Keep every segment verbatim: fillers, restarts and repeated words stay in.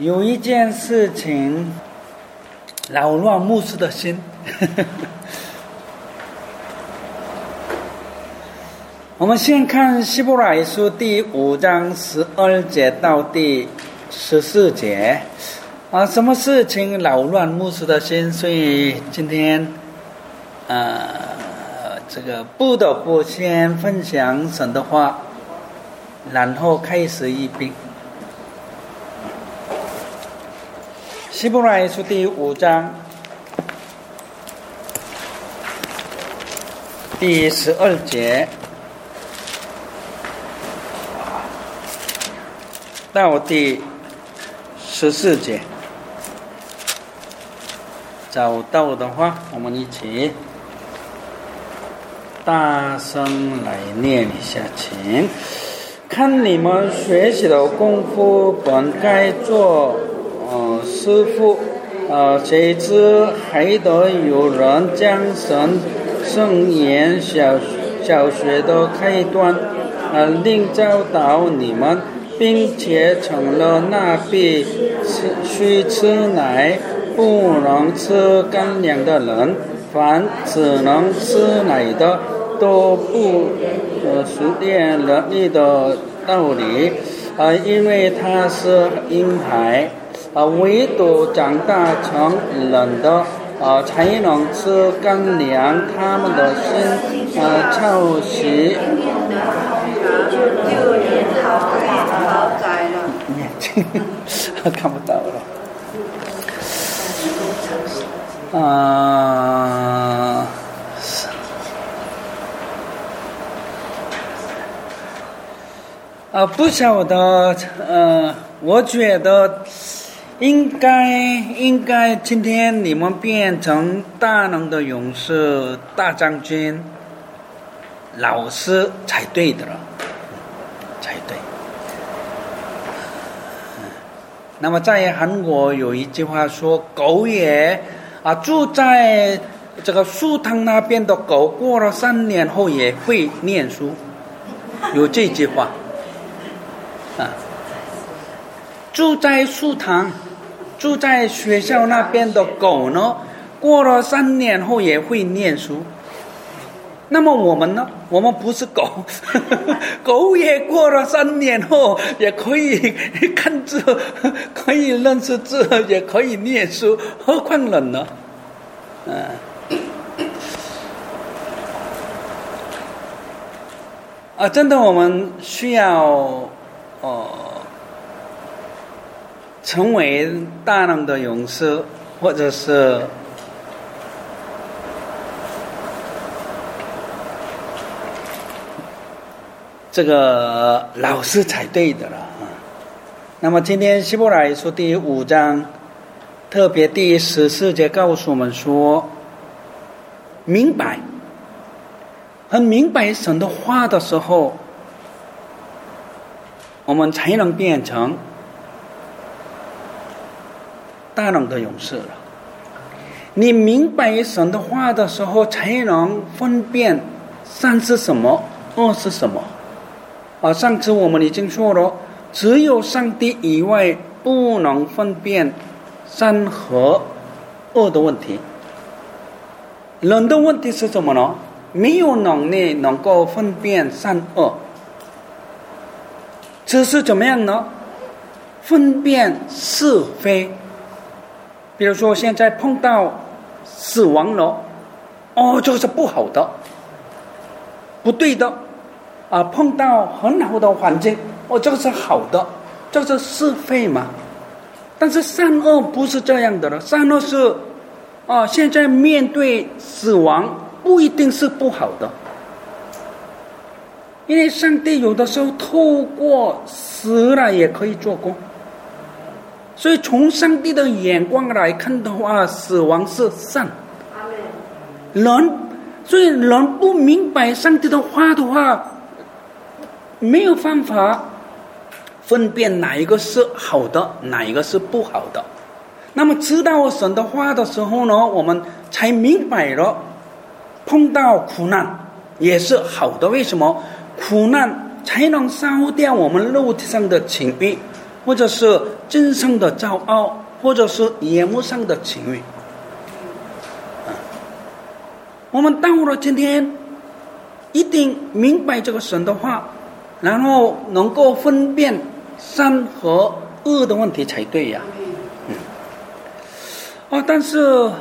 有一件事情扰乱牧师的心我们先看希伯来书第五章十二节到第十四节啊，什么事情扰乱牧师的心？所以今天呃，这个不得不先分享神的话，然后开始议并。希伯来书第五章第十二节到第十四节，找到的话，我们一起大声来念一下，请看你们学习的功夫，本该做呃，师傅，呃，谁知还得有人将神圣言小小学的开端，呃，另教导你们，并且成了那必吃须吃奶不能吃干粮的人，凡只能吃奶的，都不呃熟练仁义的道理，呃，因为他是婴孩。啊，唯独长大成人的啊，才能吃干粮，他们的心啊操习。眼睛看不到了。啊，啊，不晓得，呃，我觉得。应该应该今天你们变成大能的勇士、大将军、老师才对的了，才对。那么在韩国有一句话说，狗也啊住在这个树塘那边的狗，过了三年后也会念书，有这句话啊。住在树塘。住在学校那边的狗呢，过了三年后也会念书。那么我们呢？我们不是狗，狗也过了三年后也可以看字，可以认识字，也可以念书，何况人呢？嗯、啊，真的，我们需要哦。成为大能的勇士，或者是这个老师才对的了啊。那么今天希伯来书第五章，特别第十四节告诉我们说，明白，很明白神的话的时候，我们才能变成大能的勇士了。你明白神的话的时候，才能分辨善是什么，恶是什么。啊，上次我们已经说了，只有上帝以外不能分辨善和恶的问题。人的问题是什么呢？没有能力能够分辨善恶。只是怎么样呢？分辨是非。比如说现在碰到死亡了，哦，这是不好的，不对的啊！碰到很好的环境，哦，这个是好的，这是是非嘛。但是善恶不是这样的了，善恶是啊，现在面对死亡不一定是不好的，因为上帝有的时候透过死了也可以做工。所以从上帝的眼光来看的话，死亡是善。人，所以人不明白上帝的话的话，没有办法分辨哪一个是好的，哪一个是不好的。那么知道神的话的时候呢，我们才明白了，碰到苦难也是好的。为什么？苦难才能烧掉我们肉体上的情欲，或者是今生的骄傲，或者是眼目上的情欲。我们到了今天，一定明白这个神的话，然后能够分辨善和恶的问题才对呀。嗯，啊，但是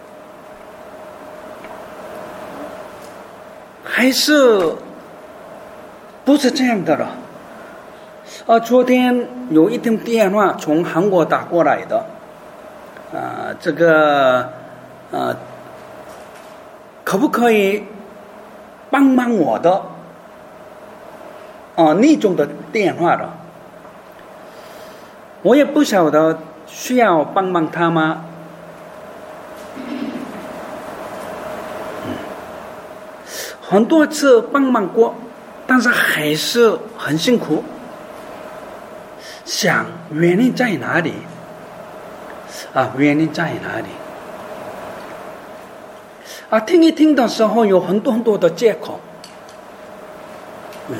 还是不是这样的了。啊，昨天有一通电话从韩国打过来的，啊，这个啊，可不可以帮忙我的？啊，那种的电话的，我也不晓得需要帮忙他吗？嗯，很多次帮忙过，但是还是很辛苦。想原因在哪里？啊，原因在哪里？啊，听一听的时候有很多很多的借口，嗯，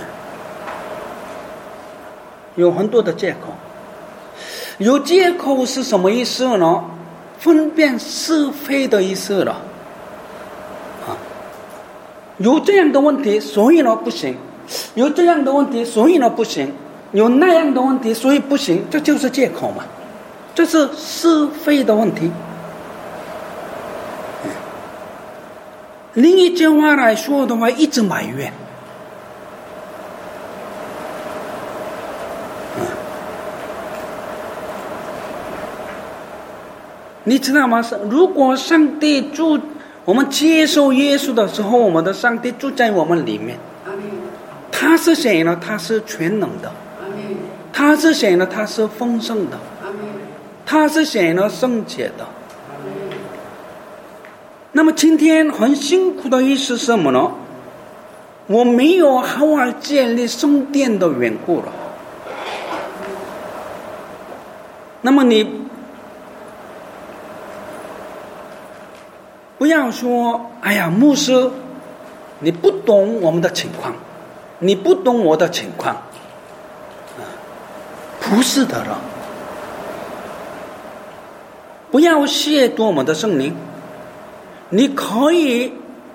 有很多的借口。有借口是什么意思呢？分辨是非的意思了。啊，有这样的问题，所以呢不行；有这样的问题，所以呢不行。有那样的问题，所以不行，这就是借口嘛，这是是非的问题。嗯，另一句话来说的话，一直埋怨。嗯，你知道吗？如果上帝住，我们接受耶稣的时候，我们的上帝住在我们里面。他是谁呢？他是全能的。他是谁呢？他是丰盛的。他是谁呢？圣洁的。那么今天很辛苦的意思是什么呢？我没有好好建立圣殿的缘故了。那么你不要说，哎呀，牧师，你不懂我们的情况，你不懂我的情况。不是的了，不要亵渎我们的圣灵。你可以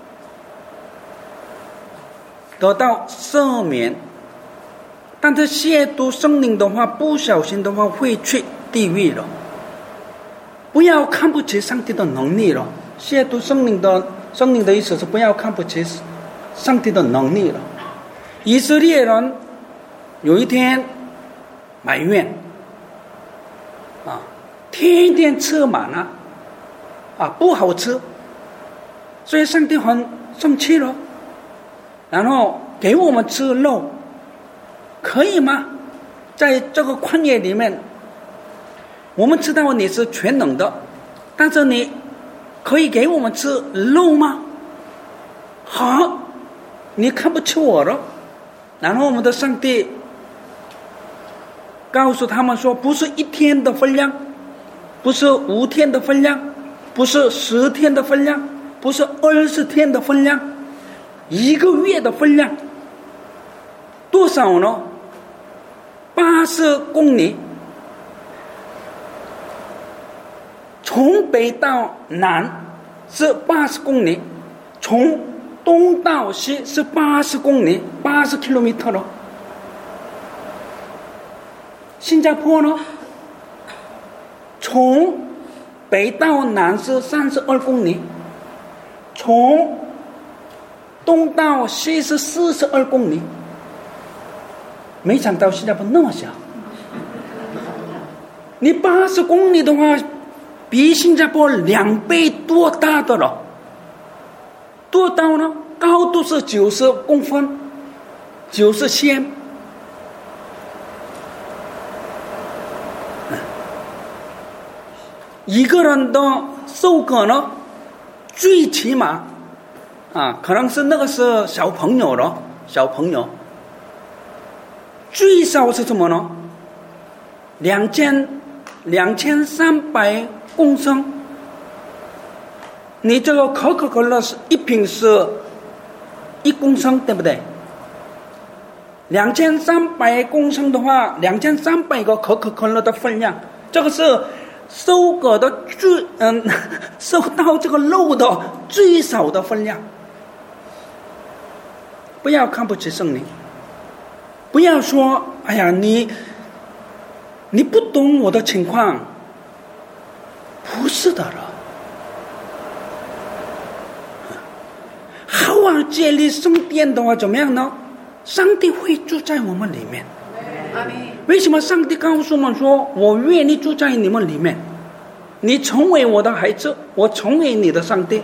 得到赦免，但是亵渎圣灵的话，不小心的话会去地狱了。不要看不起上帝的能力了。亵渎圣灵的圣灵的意思是不要看不起上帝的能力了。以色列人有一天埋怨啊，天天吃满了啊，不好吃，所以上帝很生气了，然后给我们吃肉，可以吗？在这个旷野里面，我们知道你是全能的，但是你可以给我们吃肉吗？好，你看不起我了。然后我们的上帝告诉他们说，不是一天的分量，不是五天的分量，不是十天的分量，不是二十天的分量，一个月的分量。多少呢？八十公里，从北到南是八十公里，从东到西是八十公里，八十 kilometer 了。新加坡呢？从北到南是三十二公里，从东到西是四十二公里。没想到新加坡那么小。你八十公里的话，比新加坡两倍多大的了。多高呢？高度是九十公分，九十线。一个人的寿格呢，最起码啊，可能是那个是小朋友了，小朋友最少是什么呢？两千两千三百公升。你这个可口可乐是一瓶是一公升，对不对？ 两千三百公升的话，两千三百个可口可乐的分量，这个是收割的最嗯，收到这个肉的最少的分量。不要看不起圣灵，不要说哎呀你你不懂我的情况，不是的了。好好建立圣殿的话怎么样呢？上帝会住在我们里面。为什么上帝告诉我们说我愿意住在你们里面，你成为我的孩子，我成为你的上帝。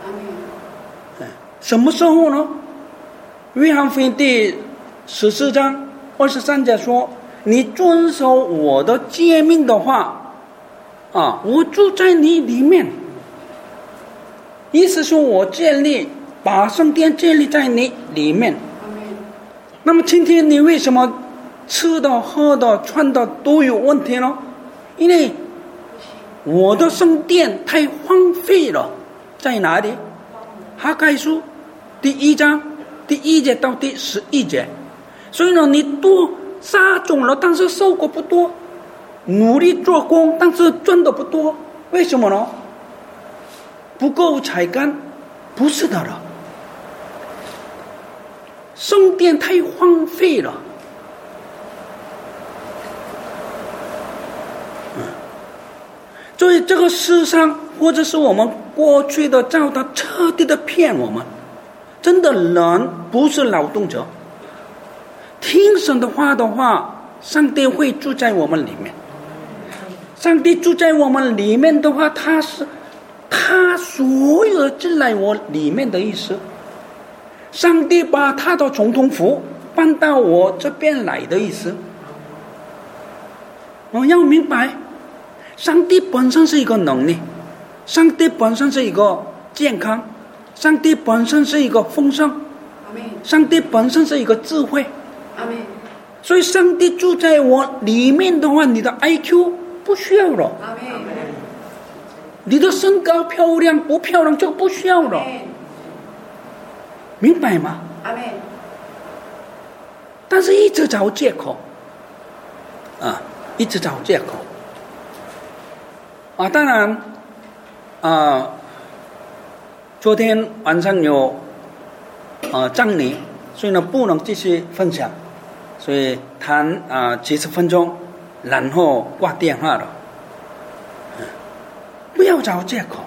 什么时候呢？约翰福音第十四章二十三节说，你遵守我的诫命的话啊，我住在你里面。意思说我建立把圣殿建立在你里面。那么今天你为什么吃的喝的穿的都有问题呢？因为我的圣殿太荒废了。在哪里？哈该书第一章第一节到第十一节。所以呢，你多撒种了，但是收获不多；努力做工，但是赚的不多。为什么呢？不够才干？不是的了。圣殿太荒废了。所以这个世上，或者是我们过去的教导彻底的骗我们。真的人不是劳动者，听神的话的话，上帝会住在我们里面。上帝住在我们里面的话，他是他所有进来我里面的意思。上帝把他的总统府搬到我这边来的意思。我要明白，上帝本身是一个能力，上帝本身是一个健康，上帝本身是一个丰盛，上帝本身是一个智慧。所以上帝住在我里面的话，你的 I Q 不需要了，你的身高漂亮不漂亮就不需要了，明白吗？但是一直找借口啊，一直找借口啊。当然啊，昨天晚上有啊葬礼，所以呢不能继续分享，所以谈啊几十分钟，然后挂电话了。不要找借口，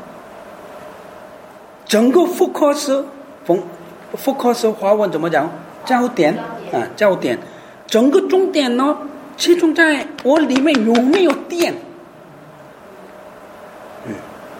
整个 focus 逢 focus 华文怎么讲？焦点啊，焦点。整个重点呢，集中在我里面有没有电。嗯，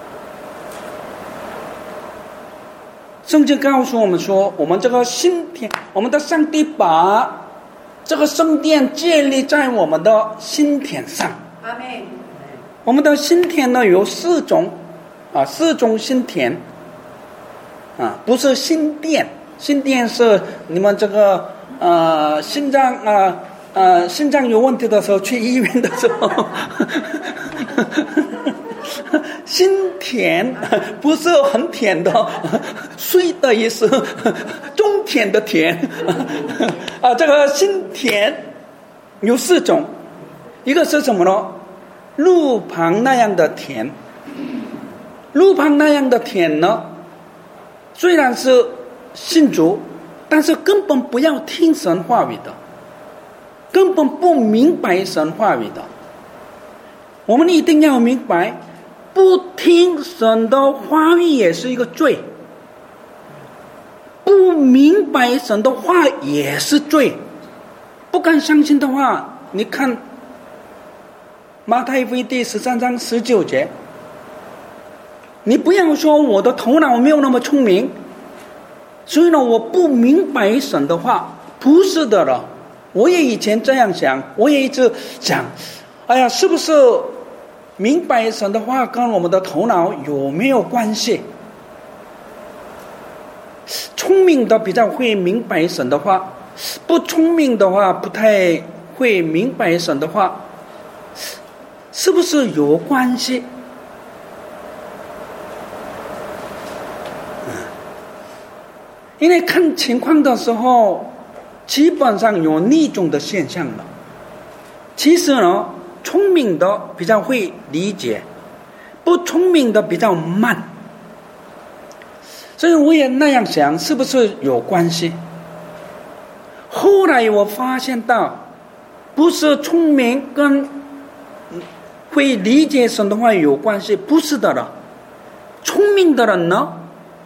圣经告诉我们说，我们这个心田，我们的上帝把这个圣殿建立在我们的心田上。阿们。我们的心田呢有四种啊，四种心田啊，不是心电，心电是你们这个呃心脏啊呃心脏有问题的时候去医院的时候，心甜不是很甜的，水的意思，中甜的甜啊，这个心甜有四种，一个是什么呢？路旁那样的甜，路旁那样的甜呢，虽然是信主，但是根本不要听神话语的，根本不明白神话语的。我们一定要明白，不听神的话语也是一个罪，不明白神的话也是罪。不敢相信的话，你看马太福音第十三章十九节，你不要说我的头脑没有那么聪明，所以呢我不明白神的话，不是的了。我也以前这样想，我也一直想，哎呀，是不是明白神的话跟我们的头脑有没有关系？聪明的比较会明白神的话，不聪明的话不太会明白神的话，是不是有关系？因为看情况的时候， 基本上有那种的现象了。其实呢，聪明的比较会理解，不聪明的比较慢。所以我也那样想，是不是有关系？后来我发现到，不是聪明跟会理解神的话有关系，不是的了。聪明的人呢，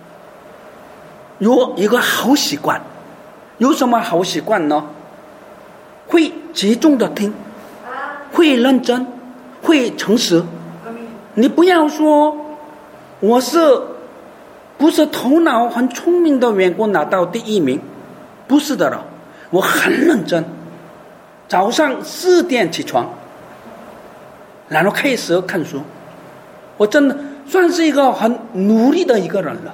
有一个好习惯，有什么好习惯呢？会集中的听，会认真，会诚实。你不要说我是不是头脑很聪明的缘故拿到第一名，不是的了。我很认真，早上四点起床，然后开始看书。我真的算是一个很努力的一个人了。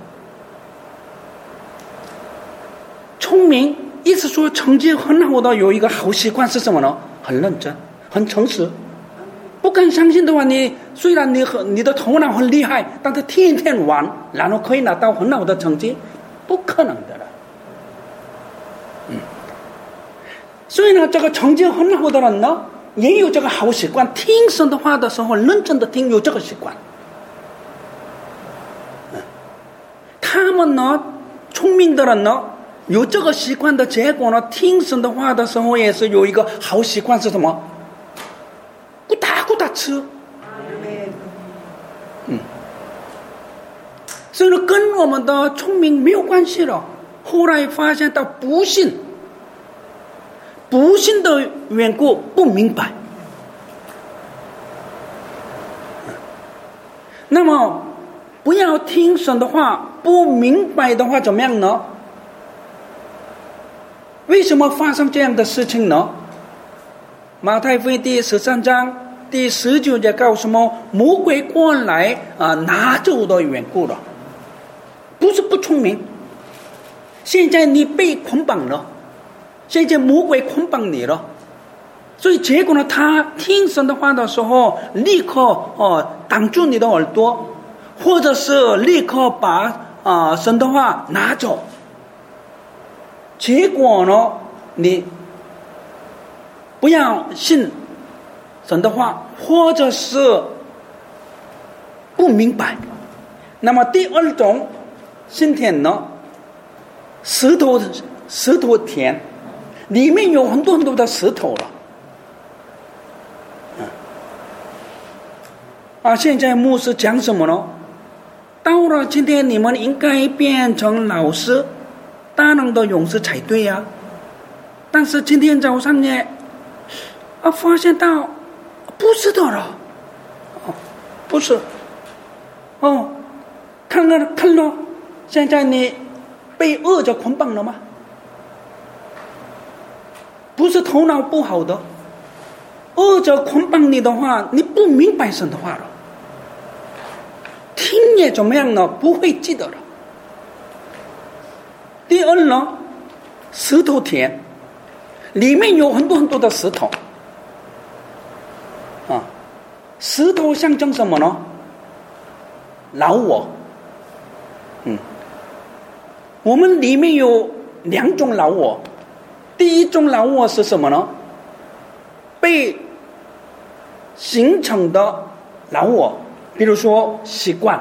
聪明意思说成绩很好的有一个好习惯是什么呢？很认真，很诚实。不敢相信的话，你虽然你很你的头脑很厉害，但是天天玩，然后可以拿到很好的成绩，不可能的了。嗯，所以呢，这个成绩很好的人呢，也有这个好习惯，听神的话的时候认真的听，有这个习惯。嗯，他们呢，聪明的人呢，有这个习惯的结果呢，听神的话的时候也是有一个好习惯，是什么？咕哒咕哒吃。嗯，所以呢，跟我们的聪明没有关系了。后来发现到不信，不信的缘故不明白。那么不要听神的话，不明白的话怎么样呢？为什么发生这样的事情呢？马太福音第十三章第十九节告诉我们，魔鬼过来啊拿走的缘故了。不是不聪明，现在你被捆绑了，现在魔鬼捆绑你了，所以结果呢，他听神的话的时候，立刻哦挡住你的耳朵，或者是立刻把啊、呃、神的话拿走。结果呢，你不要信神的话，或者是不明白。那么第二种心田呢，石头石头田里面有很多很多的石头了。嗯、啊，现在牧师讲什么呢？到了今天你们应该变成老师，大能的勇士才对呀、啊。但是今天早上呢，啊，发现到不是的了，哦，不是，哦，看看看了，现在你被恶者捆绑了吗？不是头脑不好的，恶者捆绑你的话，你不明白神的话了，听也怎么样呢？不会记得了。第二呢，石头田里面有很多很多的石头啊，石头象征什么呢？老我。嗯，我们里面有两种老我，第一种老我是什么呢？被形成的老我，比如说习惯，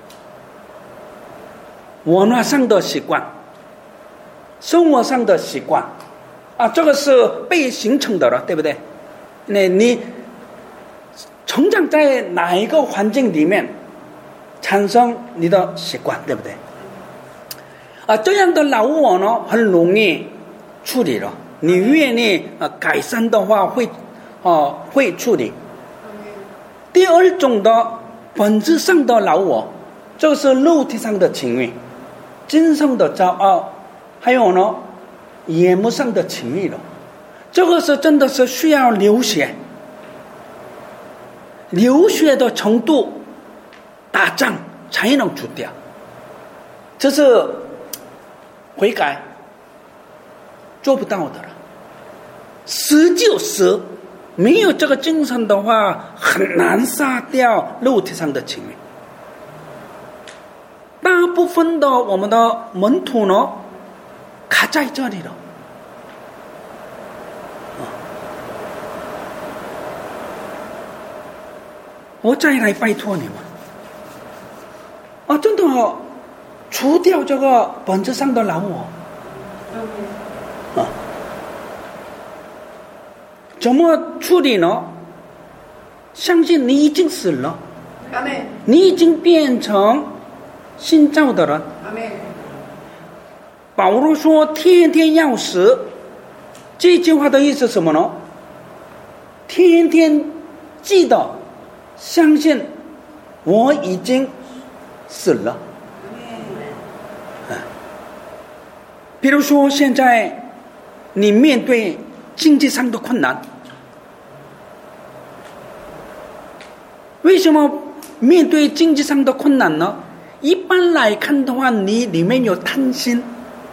文化上的习惯，生活上的习惯啊，这个是被形成的了，对不对？那你成长在哪一个环境里面，产生你的习惯，对不对？啊，这样的老我呢，很容易处理了。你愿意啊改善的话，会啊会处理。第二种的本质上的老我，这是肉体上的情欲，精神的骄傲，还有呢眼目上的情欲了。这个是真的是需要流血，流血的程度，打仗才能除掉。这是悔改做不到的了。死就死，没有这个精神的话，很难杀掉肉体上的情欲。大部分的我们的门徒呢，卡在这里了。 我再来拜托你们，啊，真的哦，除掉这个本质上的老我，啊，怎么处理呢？相信你已经死了，你已经变成新造的人。保罗说天天要死，这句话的意思是什么呢？天天记得相信我已经死了。比如说现在你面对经济上的困难，为什么面对经济上的困难呢？一般来看的话，你里面有贪心，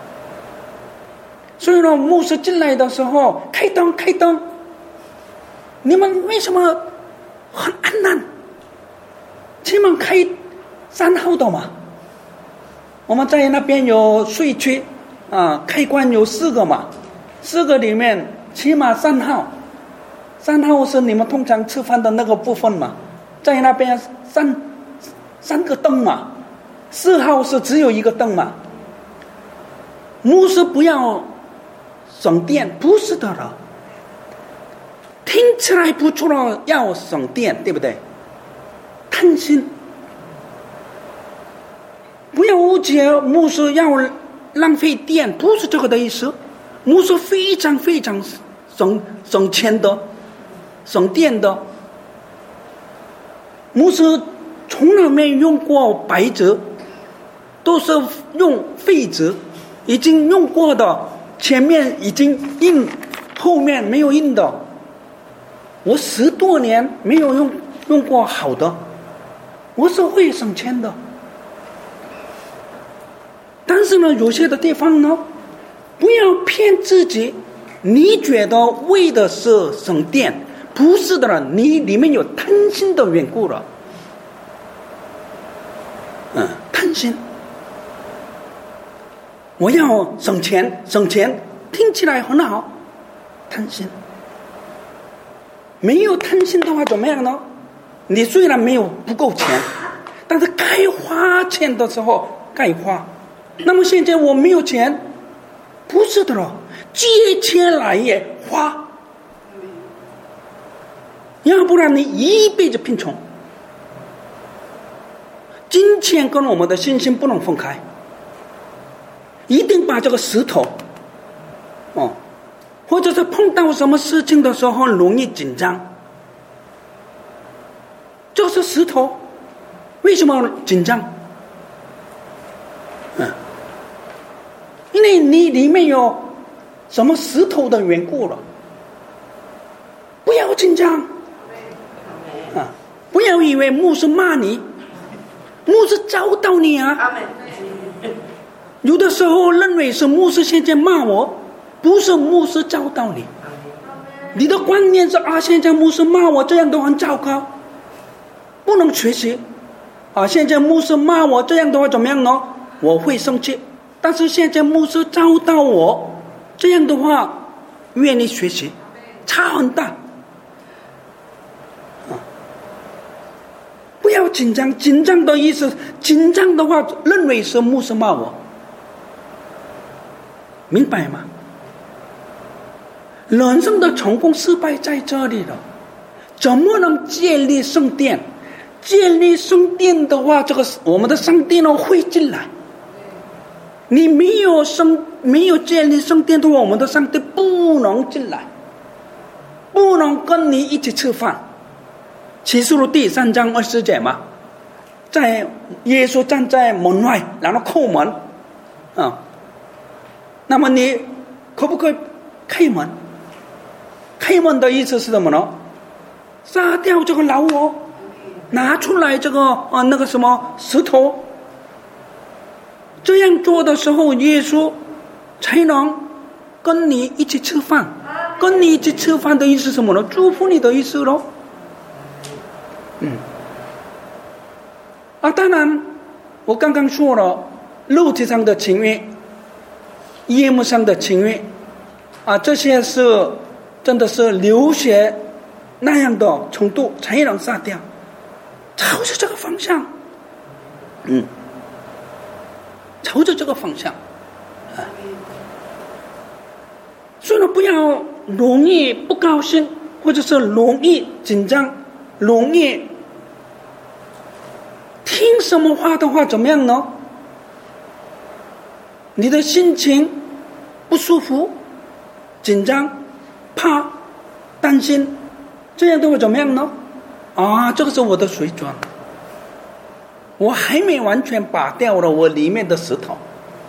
所以呢，牧师进来的时候开灯开灯，你们为什么很暗淡？起码开三号的嘛。我们在那边有睡区啊，开关有四个嘛，四个里面起码三号，三号是你们通常吃饭的那个部分嘛，在那边三三个灯嘛，四号是只有一个灯嘛。牧师不要省电，不是的了，听起来不错了，要省电，对不对？贪心，不要误解牧师要浪费电，不是这个的意思。牧师非常非常省省钱的，省电的。牧师从来没用过白纸，都是用废纸，已经用过的，前面已经印，后面没有印的。我十多年没有用用过好的，我是会省钱的。但是呢，有些的地方呢，不要骗自己，你觉得为的是省电，不是的了，你里面有贪心的缘故了。嗯，贪心，我要省钱，省钱听起来很好，贪心。没有贪心的话怎么样呢？你虽然没有不够钱，但是该花钱的时候该花。那么现在我没有钱，不是的了，借钱来也花，要不然你一辈子贫穷。金钱跟我们的信心不能分开，一定把这个石头哦，或者是碰到什么事情的时候容易紧张，这是石头，为什么紧张？嗯，因为你里面有什么石头的缘故了。不要紧张啊！不要以为牧师骂你，牧师找到你啊！有的时候认为是牧师现在骂我，不是牧师找到你。你的观念是啊，现在牧师骂我，这样都很糟糕，不能学习啊！现在牧师骂我，这样的话怎么样呢？我会生气。但是现在牧师找到我，这样的话愿意学习，差很大。不要紧张，紧张的意思，紧张的话认为是牧师骂我，明白吗？人生的成功失败在这里了，怎么能建立圣殿？建立圣殿的话，这个我们的上帝呢会进来。你没有圣，没有建立圣殿的话，我们的上帝不能进来，不能跟你一起吃饭。启示录第三章二十节嘛，在耶稣站在门外，然后叩门啊。那么你可不可以开门？开门的意思是什么呢？杀掉这个老我，拿出来这个啊那个什么石头。这样做的时候，耶稣才能跟你一起吃饭。跟你一起吃饭的意思是什么呢？祝福你的意思咯。嗯，啊，当然，我刚刚说了，肉体上的情欲，业务上的情欲，啊，这些是真的是流血那样的程度才能杀掉。 朝着这个方向，嗯，朝着这个方向，啊，所以呢，不要容易不高兴，或者是容易紧张，容易听什么话的话怎么样呢？你的心情不舒服、紧张、怕、担心，这样都会怎么样呢？啊，这个是我的水准，我还没完全拔掉了我里面的石头。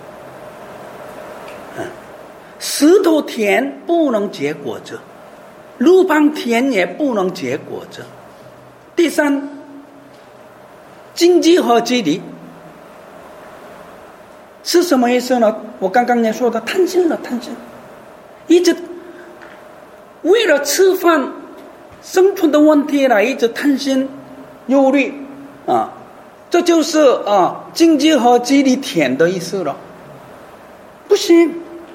嗯，石头田不能结果子，路旁田也不能结果子。第三，经济和距离是什么意思呢？我刚刚也说的，贪心了，贪心，一直为了吃饭、生存的问题来一直贪心、忧虑啊，这就是啊经济和距离田的意思了。不行，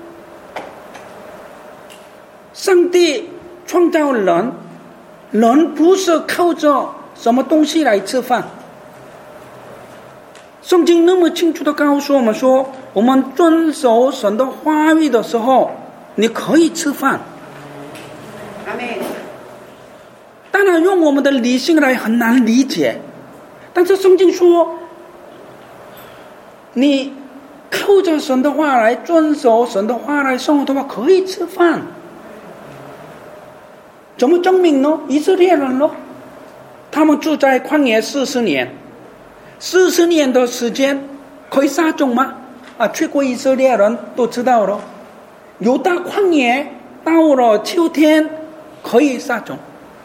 上帝创造人，人不是靠着什么东西来吃饭。圣经那么清楚地告诉我们说，我们遵守神的话语的时候，你可以吃饭。当然用我们的理性来很难理解，但是圣经说，你靠着神的话来遵守神的话来生活的话，可以吃饭。怎么证明呢？以色列人咯，他们住在旷野四十年。四十年的时间可以撒种吗？啊，去过以色列人都知道了。犹大旷野到了秋天可以撒种，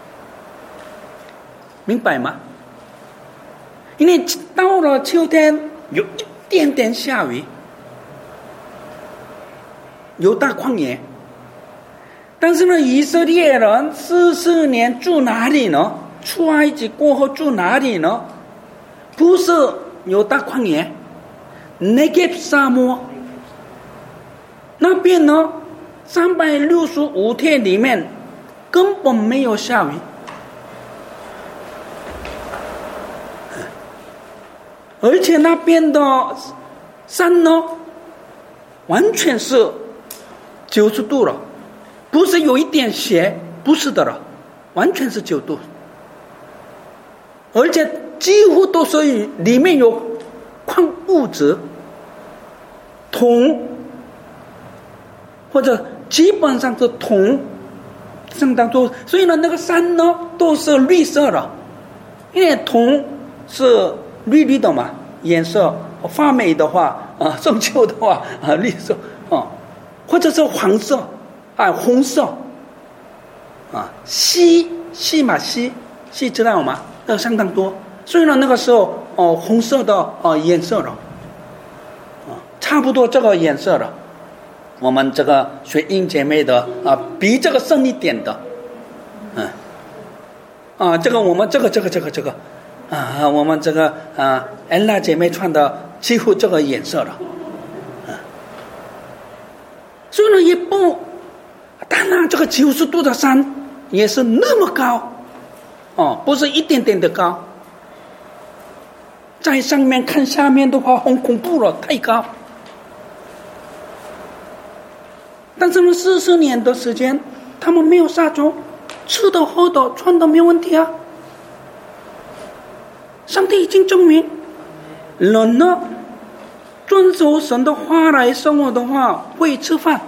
明白吗？因为到了秋天有一点点下雨，犹大旷野。但是呢，以色列人四十年住哪里呢？出埃及过后住哪里呢？不是犹大旷野，内给沙漠那边呢，三百六十五天里面根本没有下雨，而且那边的山呢，完全是九十度了，不是有一点斜，不是的了，完全是九度，而且几乎都是里面有矿物质、铜，或者基本上是铜相当多，所以呢，那个山呢都是绿色的，因为铜是绿绿的嘛，颜色发霉的话啊，生锈的话啊，绿色啊，或者是黄色啊，红色啊，锡锡嘛锡锡知道吗？那个相当多。所以呢，那个时候哦，红色的哦颜色了，啊，差不多这个颜色了。我们这个学英姐妹的啊，比这个深一点的，嗯，啊，这个我们这个这个这个这个，啊，我们这个啊，安娜姐妹穿的几乎这个颜色了，啊，所以呢也不，当然这个九十度的山也是那么高，哦，不是一点点的高。在上面看下面的话很恐怖了，太高。但是呢，四十年的时间他们没有撒种，吃的喝的穿的没有问题啊。上帝已经证明人呢遵守神的话来生活的话会吃饭。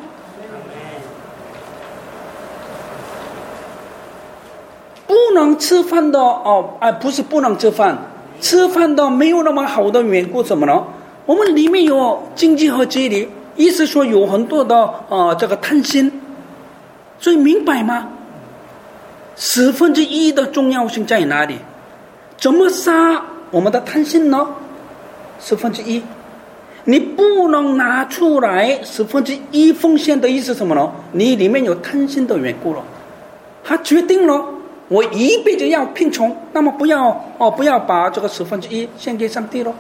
不能吃饭的哦，啊，不是不能吃饭，吃饭的没有那么好的缘故，什么呢？我们里面有经济和距离，意思说有很多的呃这个贪心，所以明白吗？十分之一的重要性在哪里？怎么杀我们的贪心呢？十分之一，你不能拿出来十分之一奉献的意思什么呢？你里面有贪心的缘故了，他决定了。我一辈子要贫穷，那么不要哦，不要把这个十分之一献给上帝了，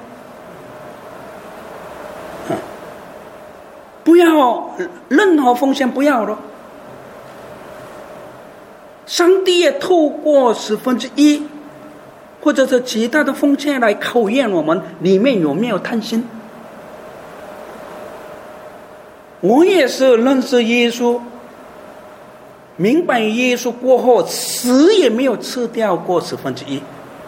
嗯，不要任何奉献，不要了。上帝也透过十分之一或者是其他的奉献来考验我们里面有没有贪心。我也是认识耶稣，明白耶稣过后，死也没有吃掉过十分之一，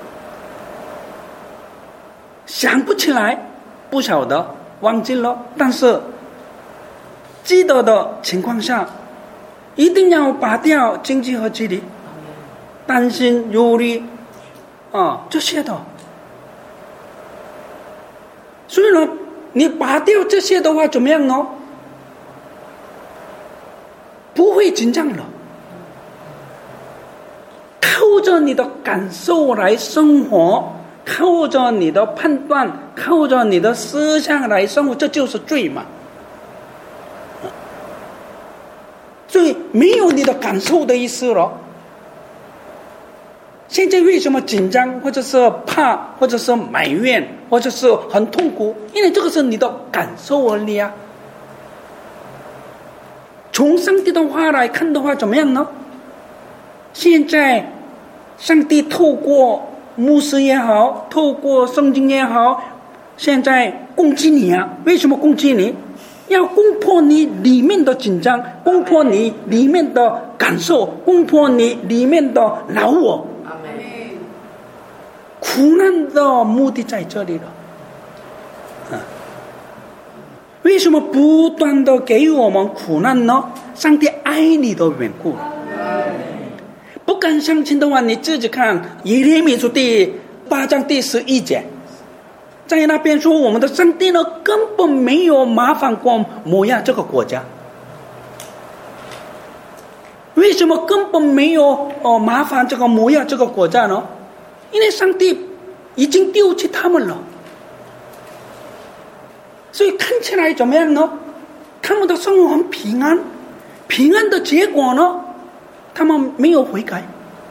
想不起来，不晓得，忘记了，但是记得的情况下，一定要拔掉经济和距离、担心、忧虑啊这些的。所以呢，你拔掉这些的话，怎么样呢？不会紧张了，靠着你的感受来生活，靠着你的判断，靠着你的思想来生活，这就是罪嘛。所以没有你的感受的意思了。现在为什么紧张，或者是怕，或者是埋怨，或者是很痛苦？因为这个是你的感受而已啊。从上帝的话来看的话，怎么样呢？现在上帝透过牧师也好，透过圣经也好，现在攻击你啊！为什么攻击你？要攻破你里面的紧张，攻破你里面的感受，攻破你里面的老我。苦难的目的在这里了。为什么不断的给我们苦难呢？上帝爱你的缘故。不敢相信的话，你自己看耶利米书第八章第十一节，在那边说我们的上帝呢根本没有麻烦过摩押这个国家。为什么根本没有、哦、麻烦这个摩押这个国家呢？因为上帝已经丢弃他们了。所以看起来怎么样呢？他们的生活很平安，平安的结果呢，他们没有悔改，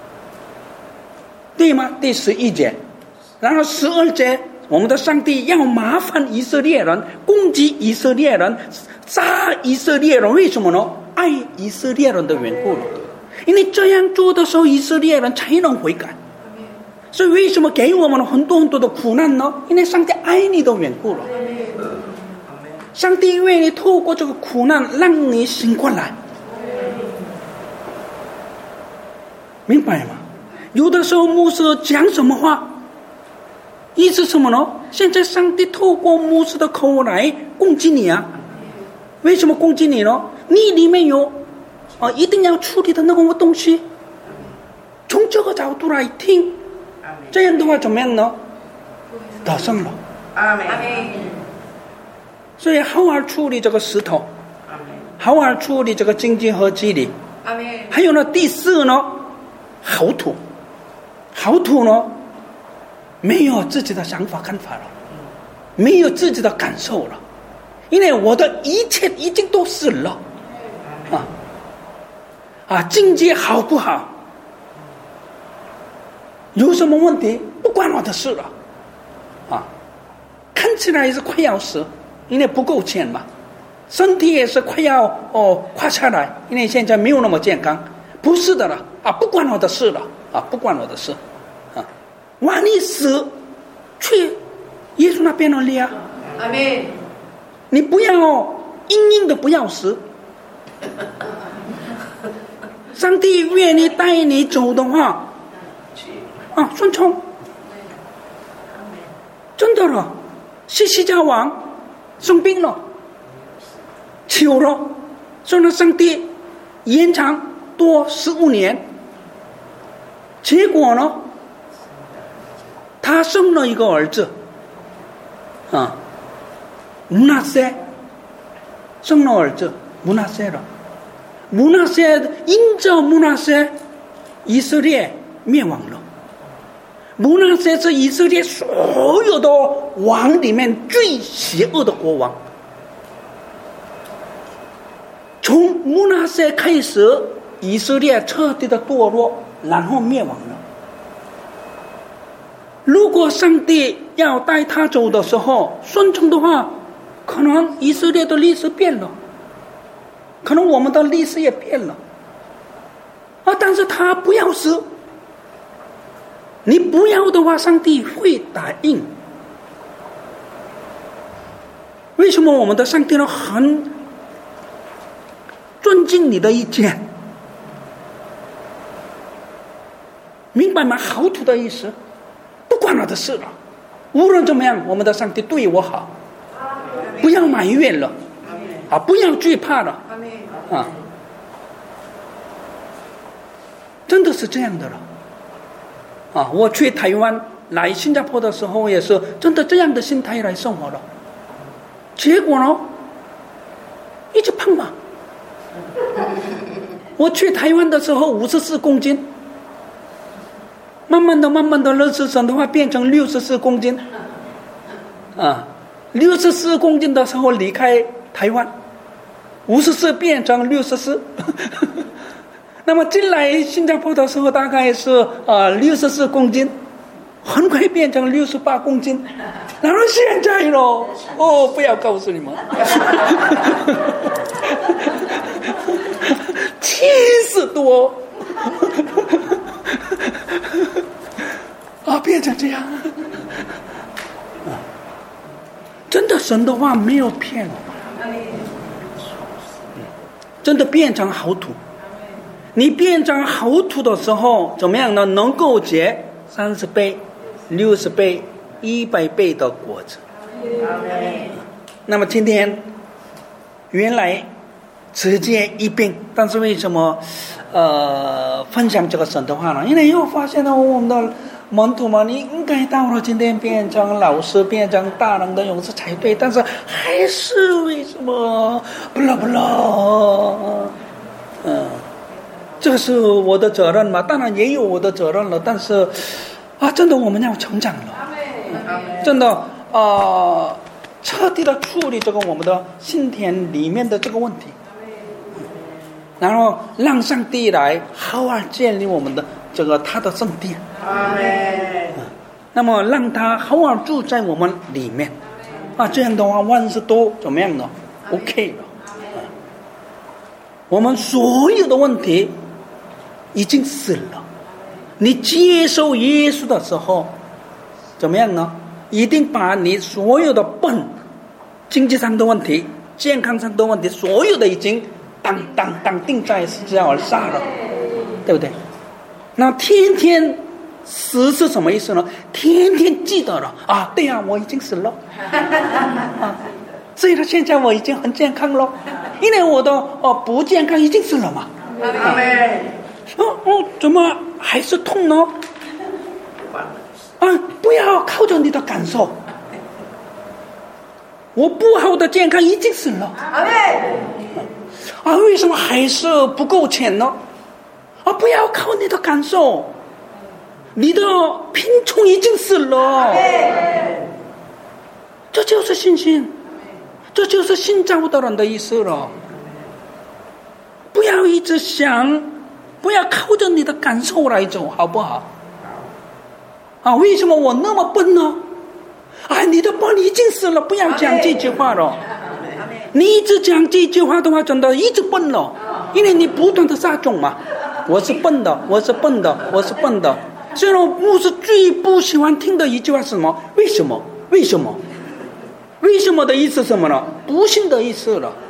对吗？第十一节，然后十二节，我们的上帝要麻烦以色列人，攻击以色列人，杀以色列人，为什么呢？爱以色列人的缘故了。因为这样做的时候，以色列人才能悔改。所以为什么给我们很多很多的苦难呢？因为上帝爱你的缘故了。上帝愿意透过这个苦难让你醒过来，明白吗？有的时候牧师讲什么话，意思什么呢？现在上帝透过牧师的口来攻击你啊！为什么攻击你呢？你里面有啊一定要处理的那个东西，从这个角度来听，这样的话怎么样呢？得胜了。阿们。所以好好处理这个石头，好好处理这个经济和距离。还有呢，第四呢，好土，好土呢，没有自己的想法看法了，没有自己的感受了，因为我的一切已经都死了，啊啊，经济好不好，有什么问题不关我的事了，啊，看起来是快要死。因为不够钱嘛，身体也是快要哦垮下来，因为现在没有那么健康。不是的了啊，不关我的事了啊，不关我的事啊。万一死，去耶稣那边了呀。阿们。你不要硬硬的不要死。上帝愿意带你走的话，啊，顺从。真的了，西西家王。生病了，求了，所以呢，上帝延长多十五年。结果呢，他生了一个儿子，啊，姆纳塞，生了儿子姆纳塞了。姆纳塞因着姆纳塞，以色列灭亡了。姆纳塞是以色列所有的王里面最邪恶的国王。从姆纳塞开始，以色列彻底的堕落，然后灭亡了。如果上帝要带他走的时候顺从的话，可能以色列的历史变了，可能我们的历史也变了啊！但是他不要死。 你不要的话，上帝会答应。为什么我们的上帝呢很尊敬你的意见？明白吗？好土的意思，不关我的事了。无论怎么样，我们的上帝对我好，不要埋怨了，啊，不要惧怕了，啊，真的是这样的了。啊，我去台湾来新加坡的时候，也是真的这样的心态来生活了。结果呢，一直胖嘛。我去台湾的时候五十四公斤，慢慢的、慢慢的，认识神的话变成六十四公斤。啊，六十四公斤的时候离开台湾，五十四变成六十四。那么进来新加坡的时候大概是啊六十四公斤，很快变成六十八公斤。然后现在咯，哦，不要告诉你们，七十多，啊，变成这样，真的神的话没有骗我，真的变成好土。你变成好土的时候怎么样呢？能够结三十倍、六十倍、一百倍的果子。那么今天原来直接一并，但是为什么呃分享这个神的话呢？因为又发现了我们的门徒嘛，你应该到了今天变成老师，变成大能的勇士才对，但是还是为什么不啦不啦？嗯。这个是我的责任嘛？当然也有我的责任了，但是啊，真的我们要成长了，真的啊、呃，彻底的处理这个我们的心田里面的这个问题，然后让上帝来好好建立我们的这个他的圣殿，那么让他好好住在我们里面啊，这样的话万事都怎么样呢 ？OK 了，我们所有的问题已经死了。你接受耶稣的时候怎么样呢？一定把你所有的笨经济上的问题、健康上的问题，所有的已经当当当定在十字架而下了，对不对？那天天死是什么意思呢？天天记得了啊，对啊，我已经死了啊，所以说现在我已经很健康了，因为我的哦不健康已经死了嘛。啊哦哦，怎么还是痛呢？啊，不要靠着你的感受。我不好的健康已经死了。啊，为什么还是不够钱呢？啊，不要靠你的感受。你的贫穷已经死了。这就是信心，这就是信造的人的意思了。不要一直想，不要靠着你的感受来走，好不好？啊，为什么我那么笨呢？啊，你的笨已经死了，不要讲这句话了。你一直讲这句话的话，真的一直笨了，因为你不断的撒种嘛。我是笨的，我是笨的，我是笨的。所以我牧师最不喜欢听的一句话是什么？为什么？为什么？为什么的意思是什么呢？不信的意思了。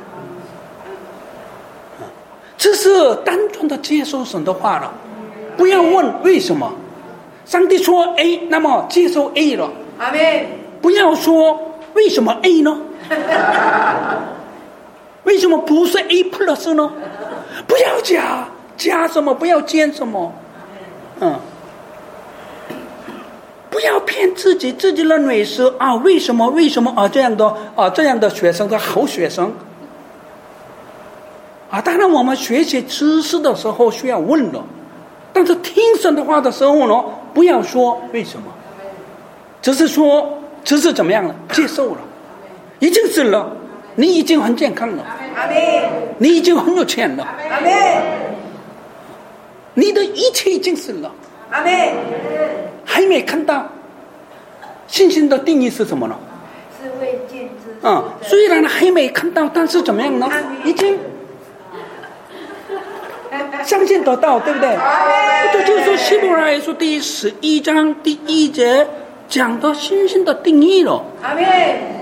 这是单纯的接受神的话了，不要问为什么。上帝说 A， 那么接受 A 了。阿们。不要说为什么 A 呢？为什么不是 A plus 呢？不要加加什么，不要减什么。嗯，不要骗自己，自己认为是啊，为什么为什么啊这样的啊这样的学生的好学生。啊，当然我们学习知识的时候需要问了，但是听神的话的时候呢，不要说为什么，只是说只是怎么样了，接受了，已经死了，你已经很健康了，你已经很有钱了，你的一切已经死了，还没看到信心的定义是什么呢？是未见之啊、嗯，虽然还没看到，但是怎么样呢？已经相信得到，对不对？这就是说希伯来书第十一章第一节讲到信心的定义了。 阿门。